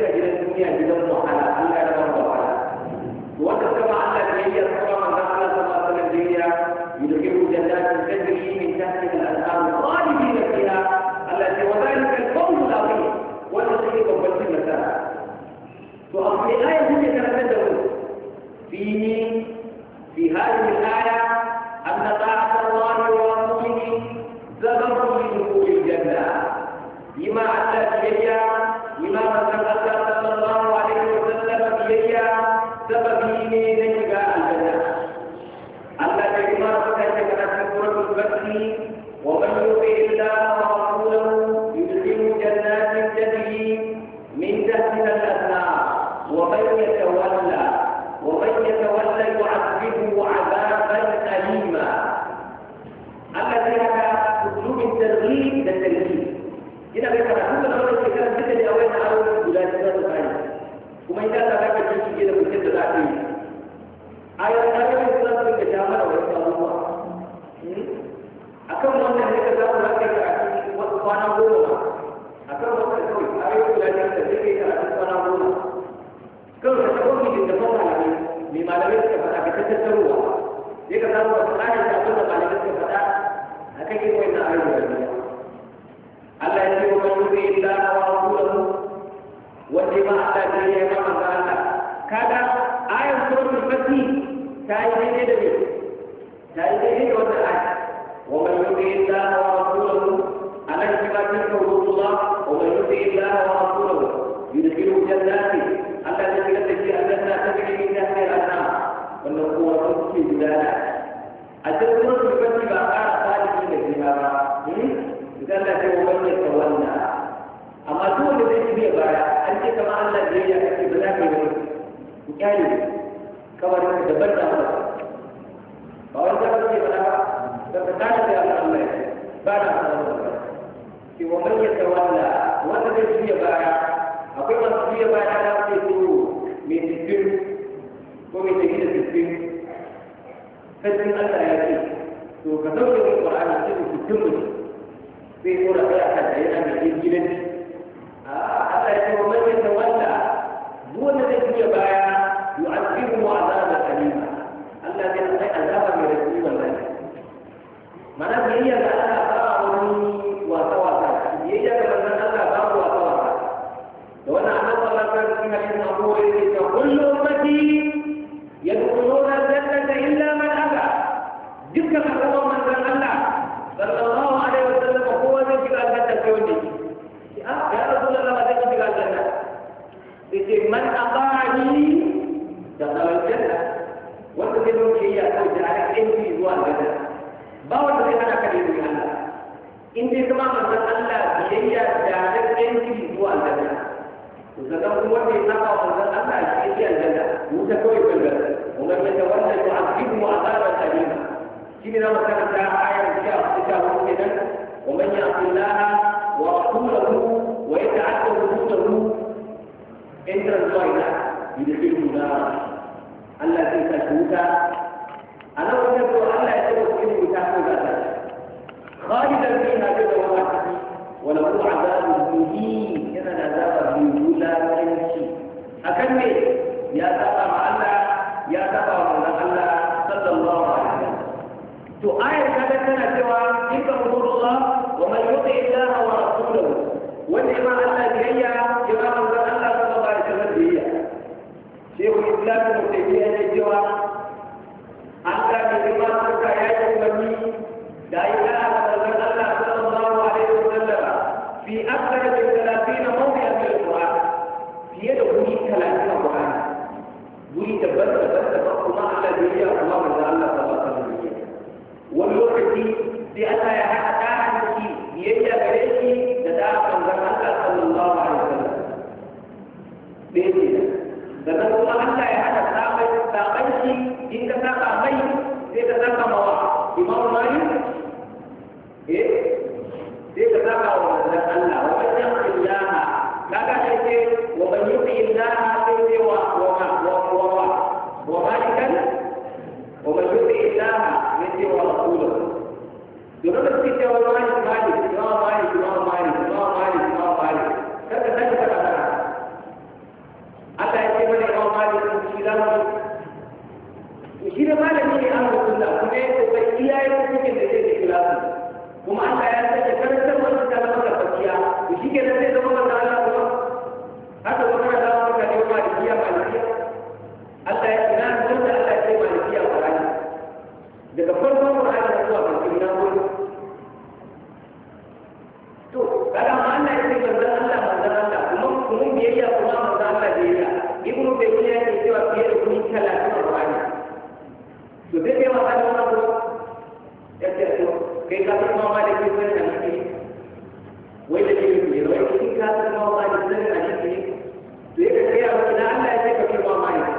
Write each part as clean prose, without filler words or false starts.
a gidan duniya gidan wahala Allah ya raba mu wahala wanda kama Allah da yayi kuma manzon Allah sallallahu alaihi wasallam duniya yudkhilu jannatin tajri min tahtiha al-anhar khalidin fiha allati wa dhalika al-fawz al-azim wanda take babban nasara to amma ayat ne karanta da mu في هذه الآية أن طاعة الله ورسوله سبب لدخول الجنة بما أتى بيا بما مثل الله صلى الله عليه وسلم بيا سبب لنجاة الجنة الله كما فتح كانت سورة الفتح ومن يطع الله ورسوله يدخل جنات تجري من تحتها الأنهار ومن يتولى يعذبه عذابا أليما الذي هذا أسلوب الترغيب للترهيب هنا بيتنا كل الأمر كان جدا لأوين أول ولادنا الثانية وما إذا تبقى شيء كده بجد العقيم آية الإسلام في الجامعة وإسلام الله أكم من هناك زمان لك العقيم وأنا بوما أكم من هناك آية ولادنا تبقى العقيم وأنا بوما كل تقول في الجامعة العقيم mai malamai suka faɗa ka tattaruwa sai ka samu wasu ayar da abin da malamai suka faɗa a kan yin wannan ayar da biya Allah ya ce wa man yuti illa wa rasulahu wanda ma Allah ne ya ma manzo Allah kaga ayar suratul fatih ta yi daidai da me ta yi daidai da wannan ayar wa man yuti illa wa rasulahu anan kima tilka hududullah wa man yuti illa wa rasulahu yudkhilu jannatin Allah ya kira da shi aljanna ta gani min tahtiha al-anhar wannan kowa sun ce gudana a cikin wannan rubuci ba ƙara saliki da shi ba idan da kai wannan ta wannan amma duk wanda zai ci baya an ce kamar Allah da ya kace ba za ka yi ku kyale kawai ka dabar da Allah ba wanda ba ce ba da ka tashi da Allah ya ba da Allah ki wa man yatawalla wanda zai ci baya akwai masu biya baya da ke so mai cikin ko mai tafi da cikin sajin Allah ya ce to ka sauke wani ƙwararri cikin cikin mutum sai kora kai a kan da yana mai yin gidan Allah ya ce wa manyan da wanda duk wanda zai biya baya yu'azzibu wa azaba kalima Allah zai sai azaba mai rafi wallahi mana biyayya ga Allah ba wani wasa biyayya ga manzon Allah babu wasa لو أن أحمد الله كان في حديث أبو هريرة كل أمتي يدخلون الجنة إلا من أبى ذكر الله من ذا الله صلى الله عليه وسلم هو ذكر الجنة الكوني يا رسول الله ما ذكر الجنة يقول من أطاعني دخل الجنة وتدلون شيء يأخذ على أنتي زوال الجنة باور ذكر أنا كريم الله إنتي كما من ذا الله بيئة جعلت أنتي زوال الجنة وسلام هو الذي نقع من الله الشيء الجنة متكوي بالجنة ومن يتولى يعذبه عذابا أليما كما مثلا آية كتاب كده ومن يعص الله ورسوله ويتعدى حدوده إن الله يدخله نارا التي تشوك أنا وجدت الله يتوكل وتحمل خالدا فيها بجوارحه وله عذاب مهين إذا عذاب مهين لا يمشي أكمل يا تقى مع الله يا تقى مع الله صلى الله عليه وسلم آية كانت سوى تلك حدود الله ومن يطع الله ورسوله والإمام الله هي إمام الله صلى الله عليه وسلم هي شيخ الإسلام ابن تيمية سوى أنت بإمام الكيان المني لا إله إلا الله صلى الله عليه وسلم في أكثر من 30 موضعا من القرآن في يد بني 30 قرآن بني تبدل ما الذي هي الله من الله صلى الله عليه وسلم والوقت بأن يحتاج بيجي بريشي تدافع من الله صلى الله عليه وسلم بيجي dan Allah Allah ya hada sabai shi in ka saka mai sai ka saka mawa Imam Malik sai ka saka wa dan Allah wa man yaqillah kaga sai wa man yuqillah sai wa malikan wa man yuqillah sai wa rasulahu dole ne sai wa malik kada sai ka zai zama manzo Allah kuma haka kuma da Allah ka ne malikiya Allah ya ina wanda Allah ya ce malikiya Qur'ani daga farkon Qur'ani zuwa ƙarshe na gudu to kada ma Allah ya ce manzo Allah kuma biyayya kuma manzo Allah biyayya ibnu taymiya yake cewa fiye da kun 30 Qur'ani to dai kai ma kana wannan ko ya ce to kai ka san ma maliki sai da shi wai da ke yi wai kin ka san ma maliki sai da shi to yake kai a wani Allah ya ce ka kai ma maliki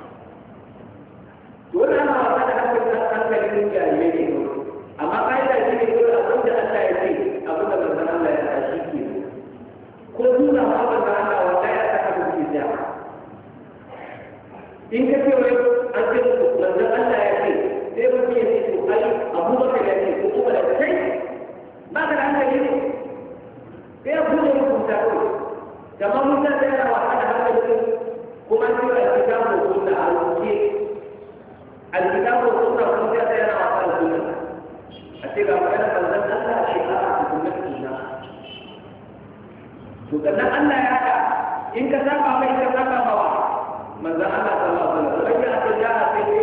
to wannan ma ba da hankalin jahilai ne amma kaida shi ne ko abin da Allah ya ce abin da manzon Allah ya tashi ke ko nuna ma manzon Allah wanda ya saka mutum da in ka ce wai an ce manzon Allah ya ce sai mutum ya ce to ai Abubakar ya ce ko kuma da kai ba ka da hankali ne sai ya buɗe rubuta ko kamar mutum sai ya wasa da hankali kuma sai ya ce ka mu sunna a rubuce الكتاب والسنة والسنة سيرى وقال السنة أتيك أمكنا فلزم الله شيئا بسنة السنة وكذا الله يعلى إن كتابا ما يكتابا موا من ذا الله صلى الله عليه وسلم رجع تجاه سيدي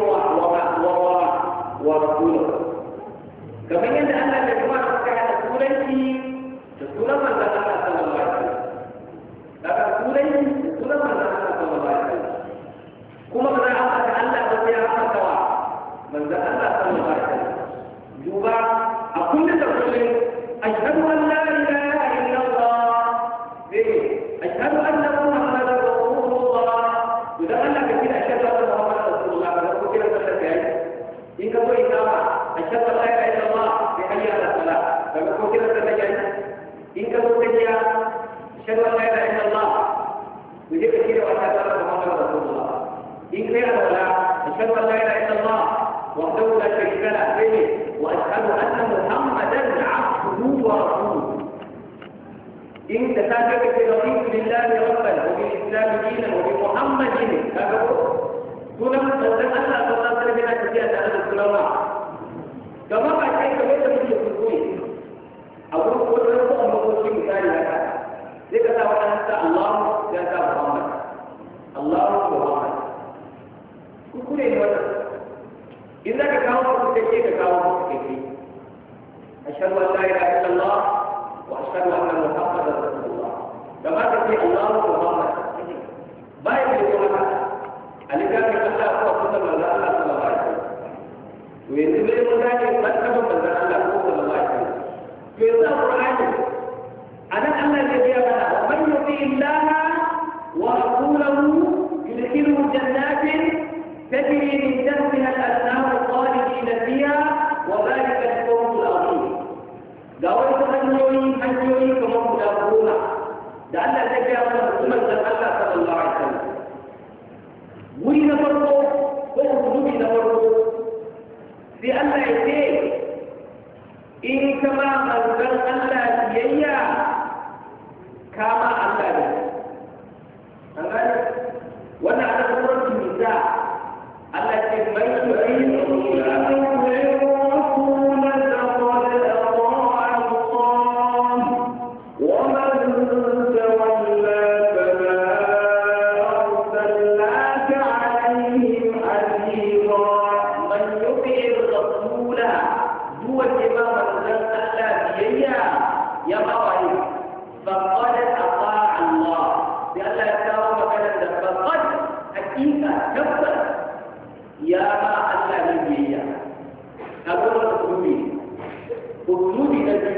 ورسوله كما يند الله يجمع رسالة سورتي سورة من ذا الله صلى الله عليه وسلم لكن سورة من ذا الله صلى الله عليه وسلم كما بدأ الله بسيارة سوا من ذا الله صلى الله عليه وسلم جوبا أقول تقول أشهد أن لا إله إلا الله أشهد أن محمدا رسول الله إذا أنا كثير أشهد أن محمدا رسول الله فلو كثير أشهد إن كنت إسامة أشهد أن لا إله إلا الله بحي على الصلاة فلو كثير أشهد إن كنت تجيا أشهد أن لا إله إلا الله وجه كثير أشهد أن محمدا رسول الله إن كان ولا أشهد أن لا إله إلا الله وحده لا شريك له وأشهد أن محمدا عبده ورسوله إن تساجدت رضيت بالله ربا وبالإسلام دينا وبمحمد هذا هو سنة الله صلى الله عليه وسلم كثيرة هذا السنة كما قال شيخ ليس من الكتب أقول كل رسول أمر في مثال هذا ذكر أنت الله ذات محمد الله محمد kuskure ne wannan in zaka kawo ku take ka kawo ku take ashhadu an la ilaha illallah wa ashhadu anna muhammadar rasulullah kama ka ce Allahu Muhammad bai da kuma alikafi Allah ko sunnar manzo Allah sallallahu alaihi wasallam to yanzu dai mun gane martaban manzo Allah ko sallallahu alaihi wasallam to yanzu Qur'ani anan Allah zai biya mana man yuti illaha wa rasulahu yudkhiluhu jannatin تجري من تحتها الأنهار خالدين فيها وذلك الفوز العظيم. دعوة حنيوي كما مدافعون لعل ذكر رسول الله صلى الله عليه وسلم. ولي نفرقه وقلوب نفرقه في أن يتيه إن كما أنزل الله بيئة كما أنزل وانا على سورة النساء التي من يعين الرسول فقد أطاع الله ومن تولى فما أرسلناك عليهم حفيظا. من يطع الرسول هو الإمام الذي بيئة يقع فقد أطاع الله لأن يتاوى مكانا فقد حقيقة كفر يا ما الله نبيا أقول أسلوبي نبي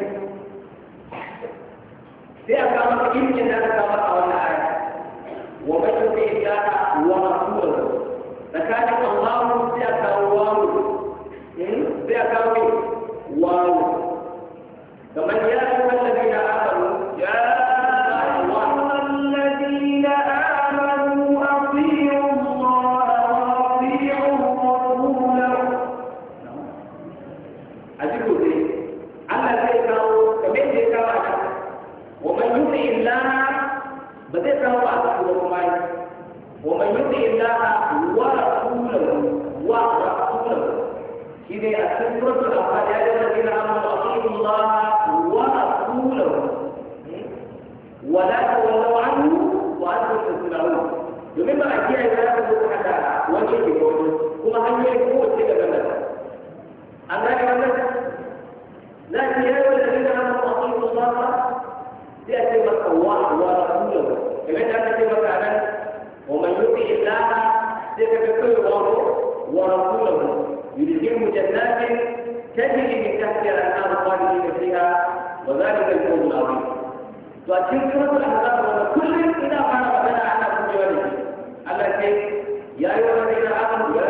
سيأكامك إنك نتكامك أولا آية ومن يطع الله ورسوله فكانت الله سيأكامك واو فمن يا أيها الذين آمنوا يا الذين آمنوا أطيعوا الله وأطيعوا الرسول. أذكر ذلك على ذلك كمن ذكر ومن يطع الله بدأ هو أذكر ومن يطع الله ورسوله إذا أسرت الأحاديث الذين آمنوا أطيعوا الله ورسوله ولا تولوا عنه وأنتم تسمعون domin ba a kiyaye za ka zo ka hada wani ke wani kuma hanyoyin kowace ga gaba an gane wannan za ki yi wani da rina hannun masu yi musamman sai a ce maka wa rasulahu kamar da aka ce maka nan wa man yuti illaha sai ka ga kai wa rasulahu yudkhiluhu jannatin tajri min tahtiha al-anhar khalidina fiha wa dhalika al-fawz al-'azim to a cikin suratul ahzab wannan kullum ina fara magana ana kujewa da shi Allah ce ya yi wa ladina amanu ya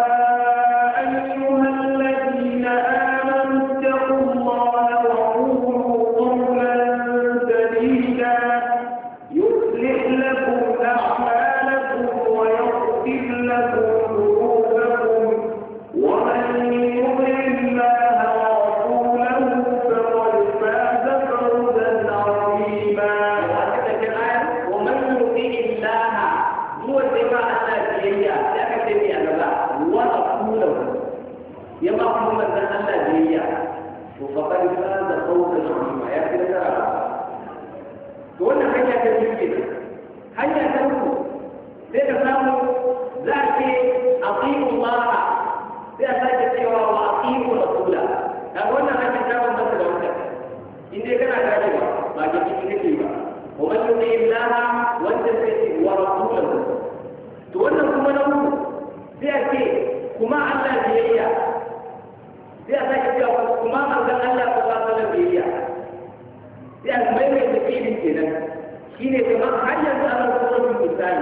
ayyuhal ladina amanu taqullaha wa qulu qawlan sadida yuslih lakum a'malakum wa yaghfir lakum dhunubakum wa man yuti Allaha wa rasulahu faqad faza fawzan 'azima wa man yuti Allaha هو الدفاع عن الجيئة لا كتبي أنا لا وأقوله يما قوم أن الجيئة فقد فاز فوزا عظيما يا أخي ترى تقول حاجة كثيرة حاجة تقول ذلك سامو ذاك أطيعوا الله ذاك سوى وأطيعوا رسوله أقول حاجة تقول مثل وقت إن كان كذا ما جبت كذا ومن يطيع الله ورسوله to wannan kuma na uku sai a ce kuma Allah biyayya sai a sake cewa kuma manzon Allah sallallahu alaihi biyayya sai a mai mai tafiyin kenan shine kamar har yanzu ana suratul misali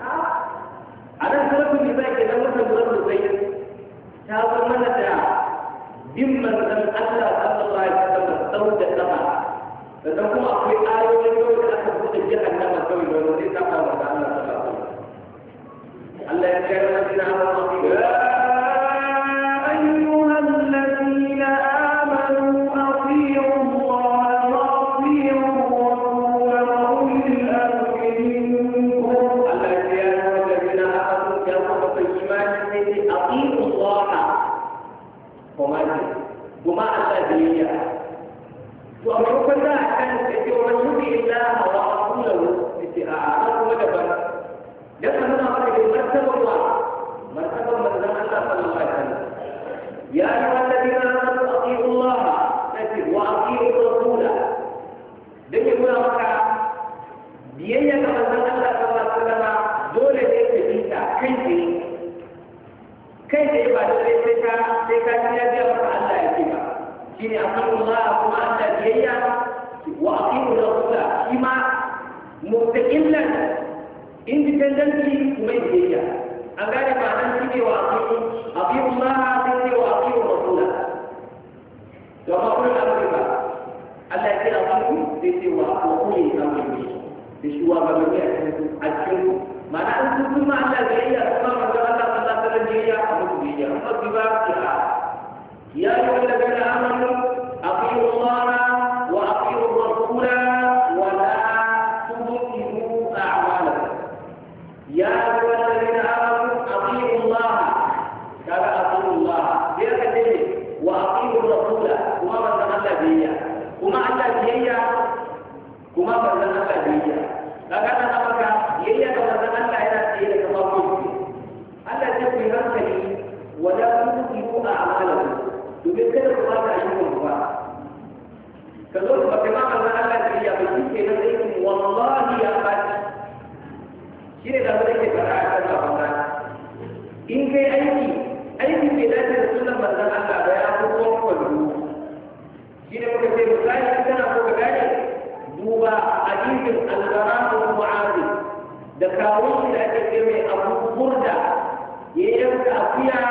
a nan suratul misali kenan wannan suratul sai ta zo mana da bin manzon Allah sallallahu alaihi wasallam sau da sama sannan kuma akwai ayoyin da aka buɗe jahannama kawai da wanda zai saba wa Allah sallallahu alaihi wasallam الله يا أيها الذين آمنوا أطيعوا الله وأطيعوا الرسول وأولي الأمر منكم الله يا أيها الذين آمنوا كفروا بالإيمان أطيعوا الله وما الله بيا وأمركم لا كان ومن يطع الله ورسوله استعانة ودبر لكن هنا مرتبة الله مرتبة من الله صلى الله عليه وسلم يا أيها الذين آمنوا أطيعوا الله وأطيعوا الرسول لم يكن هناك بيئة من الله صلى الله عليه وسلم دولة تجيك كيف يبقى دولة تجيك تجيك الله يجيك شيني أطيعوا الله وما أنت بيئة وأطيعوا الرسول فيما مستقلا independently kuma biyayya an gane ba nan shi ne wa aqimu Allah sai ne wa aqimu rasula to amma kullum amri ba Allah ya ce aqimu sai ce wa aquli amri da shi wa ba mai a cikin mana an kuma Allah biyayya kuma manzo Allah sallallahu alaihi wasallam biyayya amma biyayya amma ba ya yi wanda kana amanu aqimu Allah wa aqimu rasula wa la tubtilu a'malakum يا أيها الذين آمنوا أطيعوا الله قال أطيعوا الله بيرك وأطيعوا الرسول وما من الله بيا وما الله بيا وما من الله بيا لكن أمرك بيا كما من الله إلى سيدك كما قلت الله تكفي رسلي ولا تبطلوا أعمالكم تبكر الله أيكم الله كذلك كما من الله بيا بيا والله يا قاتل shi ne da wani ke fara a kan labarai in kai aiki ke dace da sunan manzan Allah da ya fi tsohon kwallo shi ne muka ce misali in kana so ka gane duba a jirgin algaramu mu'azi da kawun shi da ake ce mai abu burda ya yanka akuya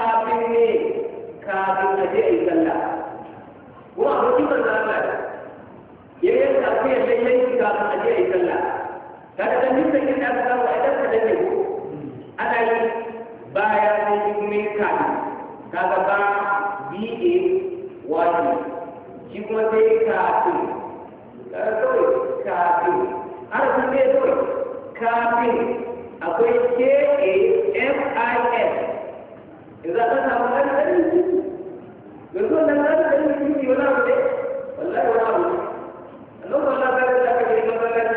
kafin a je a yi sallah ko abokin manzan Allah ya yanka akuya da yanki kafin a je a yi sallah kada da mutum ya ta samu a idan ka dane ko ana yi baya ne kuma kan kaga ba BA wani shi kuma sai kafin kawai kafin harafin ne kawai kafin akwai KAFIS idan ka samu ɗan ɗari yanzu wannan ɗan ɗari wani abu ne wallahi wani abu ne Allah wallahi ka ga da aka yi masallaci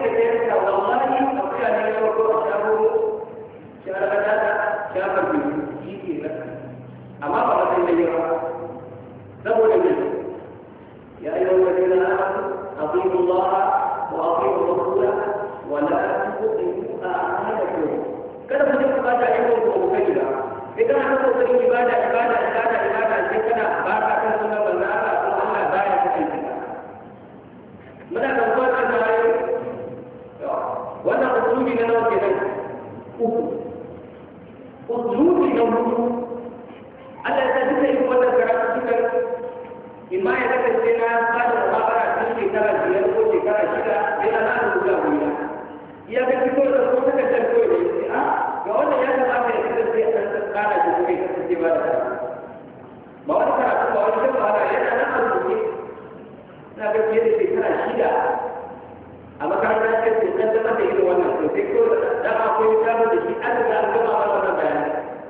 da yanka wallahi akwai ne ya ko shago shara da shafa shi ke nan amma ba sai da yawa saboda ne ya ayyuhal ladina amanu atiiu Allah wa atiiu Rasulahu wa la tuqti'u a'malakum kada ku ji ba da yin ko kai da idan aka so kai ibada sai kana ba ka kan sunan manzo Allah ko Allah baya ka aiki muna da wannan da ayi wannan usulubi na nawa kenan uku usulubi na hudu Allah ya duka yin wannan karatu cikin imma ya kasance na bada muhabara cikin shekara 5 ko shekara 6 sai ana rubuta wuya ya ga fito da ko ta tanto da shi a ga wannan ya kamata ya kasance a kan tsara da kuma ya kasance ba da ba wani karatu ba wani kan ba yana nan a rubuce na ga fiye da shekara 6 a makarantar ce su kan zama da irin wannan to sai ko da akwai gano da shi an ga an gama wannan bayani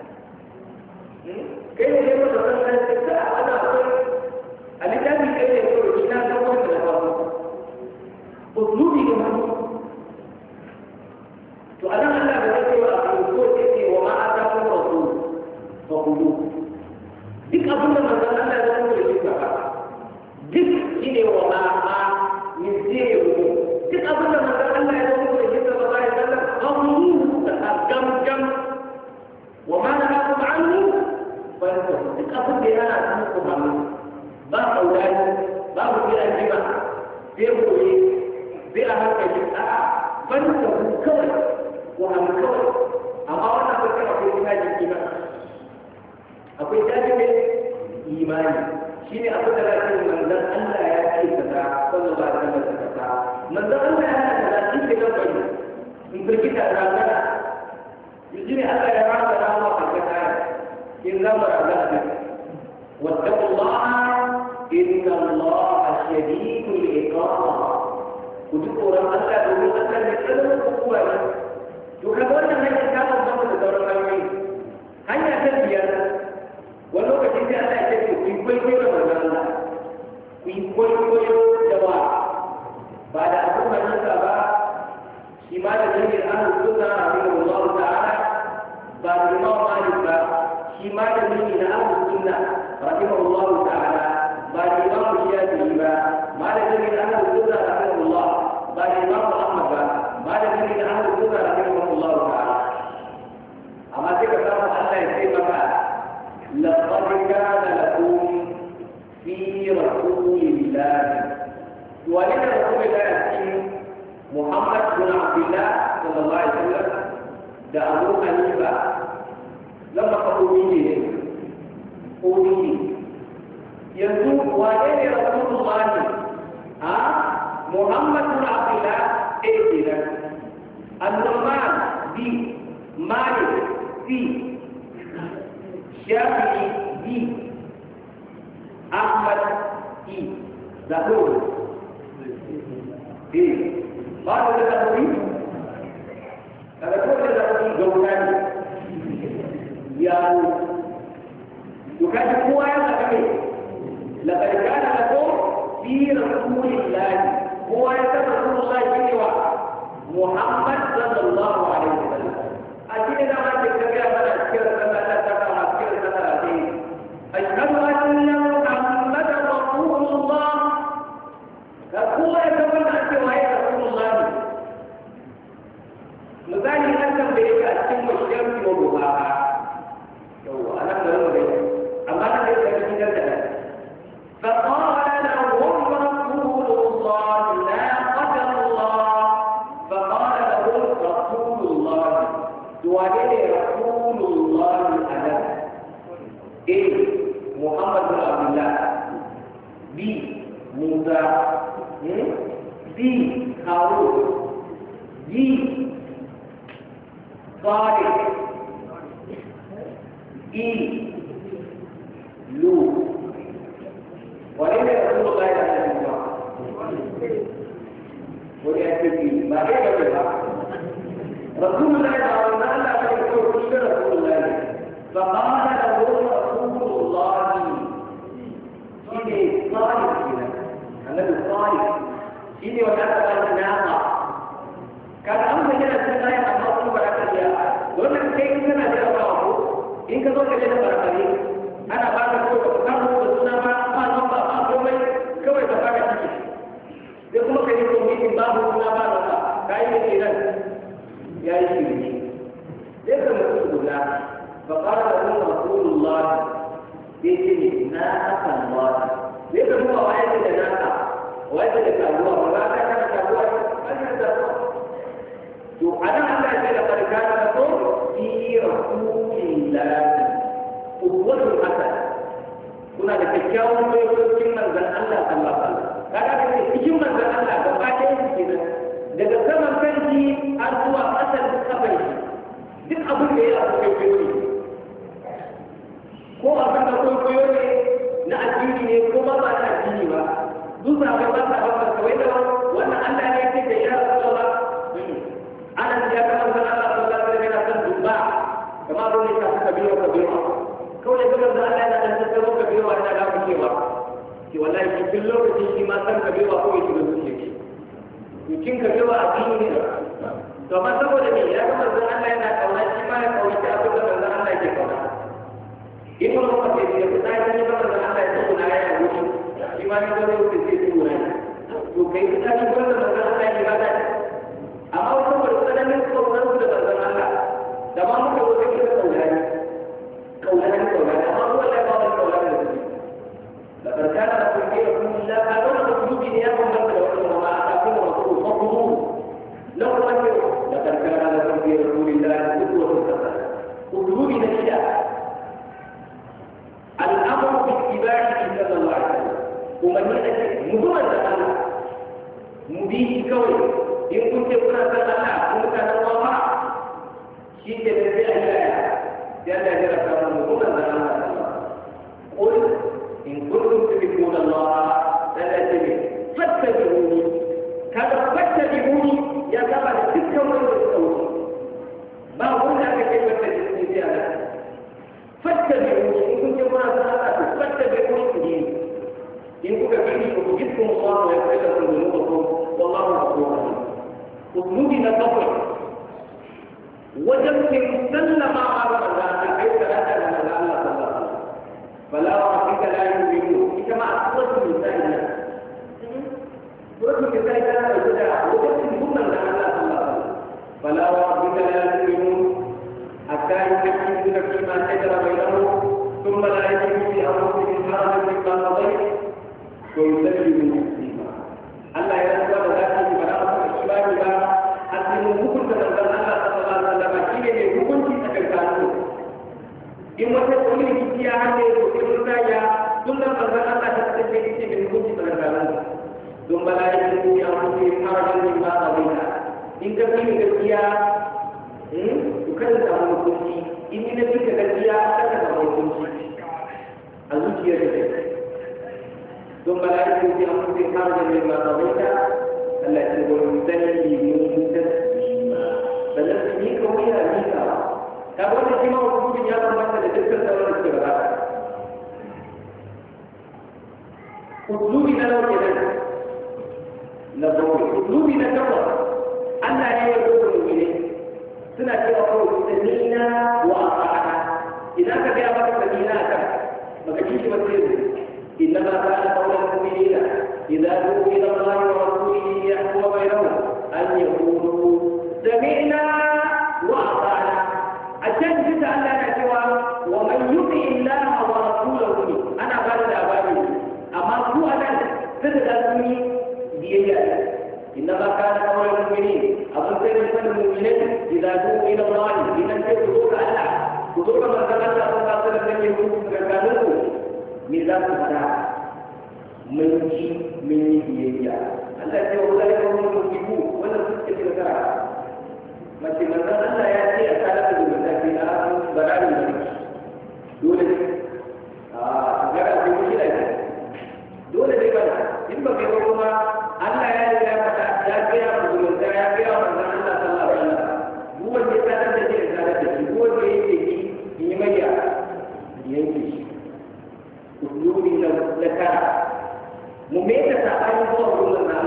kai ne yau da wannan sai ka ana akwai a littafin kai ne ko ina ga wannan da farko usulubi ne mu to anan Allah da zai wa a ko sai wa ma ataku rasul fa qulu duk abin da manzon Allah ya zo da shi ba duk shine wa ma yuziru duk abin da manzon Allah ya zo da shi sallallahu alaihi wasallam qawluhu gam wa ma nahakum anhu fa duk abin da yana cikin Qur'ani ba kaulani ba ku bi ajiba sai goye sai a hankali a banda ku kawai wa an kawai amma wannan ba kai akwai tajin imani akwai tajin imani shine abin da zai manzon Allah ya ce kaza sallallahu alaihi wasallam manzon Allah ya ce kaza shi ke nan bai in birkita rangana yujini Allah ya rasa rawa a kasa in zama rangana wattaqullaha inna Allaha shadidul iqab ku ji tsoron Allah domin Allah ne tsananin hukuma ne to kaga wannan hanyar ta bambanta da sauran hanyoyi hanya ta biyar wani lokaci sai Allah ya ce ku yi kwaikwayo da manzon Allah ku yi kwaikwayo da ba da abin hannunsa ba shi ma da jami'in ahlus sunna rahimahullahu ta'ala ba da Imam Malik ba shi ma da jami'in ahlus sunna rahimahullahu ta'ala ba da Imam Shafi'i ba ma da jami'in ahlus sunna rahimahullah ba da Imam Ahmad ba ma da jami'in ahlus sunna rahimahullahu ta'ala amma sai ka samu Allah ya ce maka laqad kana lakum fi rasulillahi ولد رسول الله محمد بن عبد الله صلى الله عليه وسلم ده أبو حنيفة لما قولي يزور ولد رسول الله محمد بن عبد الله إيه النعمان بي مالك بي شافعي بي أحمد بي زهور قالوا للأخوين هذا كل الأخوين جولان يا وكان هو يتكلم لقد كان لكم في رسول الله هو رسول الله جل محمد صلى الله عليه وسلم أجل ما تكتب أنا أذكر كما لا تكتب أذكر كما أذكر أشهد أن محمد رسول الله هو يتمنى أن وهي رسول الله misali an tambaye ka a cikin mashigarci wa buhara yau ana tsaron da yau amma na zai tafi gidan da nan فقال لهم رسول الله ناقة الله فقال لهم رسول الله دوالين رسول الله أنا إيه محمد بن عبد الله بي موسى بي هارون بي صالح إي لوط ولم يكن غير ذلك وليأتي ما كيف رسول الله صلى الله عليه وسلم رسول الله فقال له رسول الله إني صالح النبي صالح إني وكتب الناقة kaga an bayyana cikin ayan amma kuma ba za ka iya wannan kai in kana da rawa ko in ka zo ka da barkare ana ba ka ko ka samu da suna ba ba komai kawai ka fara ciki sai kuma ka yi komai babu suna ba da ka yi ne nan ya yi shirki sai ka mutu guda fa qala lahu rasulullah yace na akan ba sai ka duba waye da naka waye da karuwa ba za ka kana karuwa ba da to anan Allah ya ce da barkana da ko fi rasulillah ubwatu hasan kuna da kyakkyawan cikin manzon Allah sallallahu alaihi wasallam kaga da cikin manzon Allah da fatan shi kenan daga saman kanki har zuwa ƙasar kafai duk abin da ya abu kai ne ko abin da koyo ne na addini ne ko ba na addini ba duk abin ba ta ba kawai da wannan Allah ne yake da ya Rasulullah ana da ya manzon Allah sallallahu alaihi wasallam yana san dubba kamar ruwa ta kabiwa kawai da Allah yana da tsaro kabiwa yana da cewa ki wallahi cikin lokacin shi ma san kabiwa ko yake da zuciya cikin kabewa a fili ne to amma saboda me ya ga manzon Allah yana kauna shi ma ya kauce abin da manzon Allah yake kauna in mun ba sai da ku dai ne manzon Allah ya tsuna ya wuce shi ma ne dole ku ce ku ne to kai da shi gurin da manzon Allah ya bada amma saboda tsananin kaunar da manzon Allah da ma muka zo da kira kauna amma wallahi ba mu kauna da shi la barkana da ku ke ku la ka dole ku ji ne ya kuma da wannan لو فكروا لقد كان لكم في رسول الله قدوة حسنة قلوب نشأ الأمر باتباعه صلى الله عليه وسلم ومن يأتي مجرد الله مبيه كوي إن كنت كنا سألنا كنت نوضع شيء الذي أجايا جل جلاله مجرد الله قل إن كنتم تحبون الله فلا فاتبعوني كذا فاتبعوني يا كما تذكروا التوحيد ما قلنا كيف تجدون زيادة فاتبعوني إن كنتم منافقات فاتبعوني إن كنتم فيه يجدكم الله ويغفر لكم ذنوبكم والله غفور رحيم أسلوبنا كفر وجدت مسلم على الله كيف لا تعلم الله صلى الله عليه وسلم فلا ربك لا يؤمنون كما أخرج النساء ورسول الله تعالى يقول وجدت ثم ان الله صلى الله عليه وسلم فلا وربك لا يؤمنون حتى يحكموك فيما شجر بينهم ثم لا يجدوا في انفسهم حرجا مما قضيت ويسلموا تسليما الله يرضى ذاته فلا الشباب لا اسلموا حكم تنزل الله صلى الله عليه وسلم شيء حكم تكلكانوا in wata wani rikici ya hande ko sai mun ya tun da manzon Allah ta tsaye ce bin hukunci tsakankanin ثم لا يجدوا في انفسهم حرجا مما قضيت ان كان gaskiya kada ta samu hukunci in ni nabi ka gaskiya kada ta samu hukunci a zuciyar ka ثم لا يجدوا في انفسهم حرجا مما قضيت Allah ya ce ويسلموا تسليما فلسني كويا ليك ka wanda shi ma hukuncin ya kamata da dukkan sauran da suka gabata usulubi na lauke nan na bakwai usulubi na takwas Allah ne ya zo mu'mini suna cewa kawai samina wa ata'ana idan ka ga maka samina ka baka ji shi ba sai inna ma kana qawlan mu'minina idza du'u ila Allah wa rasulihi yahkum bainahum an yaqulu sami'na wa ata'ana ajan bisa Allah na cewa wa man yuti Allah wa rasulahu ana ba da labari amma su anan sai da su biyayya إنما كان قول المؤمنين أظن سيد المؤمنين إذا دعوا إلى الله إذا تدعوا الله حضور من كان الله صلى الله عليه وسلم يقول كانوا ميزان الساعة من بيئة الله يقول ذلك هم المسلمون ولا تسكت الساعة ما تمنى الله يأتي أسالة المساكين بلاد الملك دولة أجرى في مشكلة دولة بلد إن بقي وقما Allah ya riga ya kira musulunta ya kira manzon Allah sallallahu alaihi wasallam duk wanda ya sanar da shi da shi duk wanda yake yi mai yanke shi usulubi na zakara mu me ta sabani zuwa gurin Allah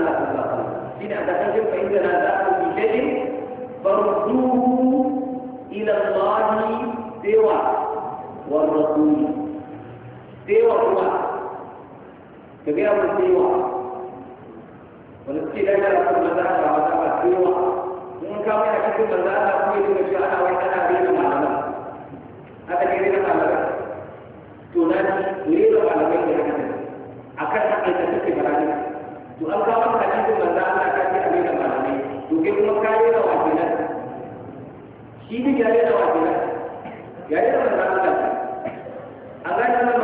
wani suke da yana da manzo Allah ba ta cewa in ka mai a cikin manzo Allah kuma yi da cewa ana wai ana rena malaman haka ne rena malaman to na ji rena malaman da haka akan hakan da suke barani to an kawo maka cikin manzo Allah ka ce a rena malamai to kai kuma ka rena wajilan shi ne ya rena wajilan ya rena manzo Allah a ga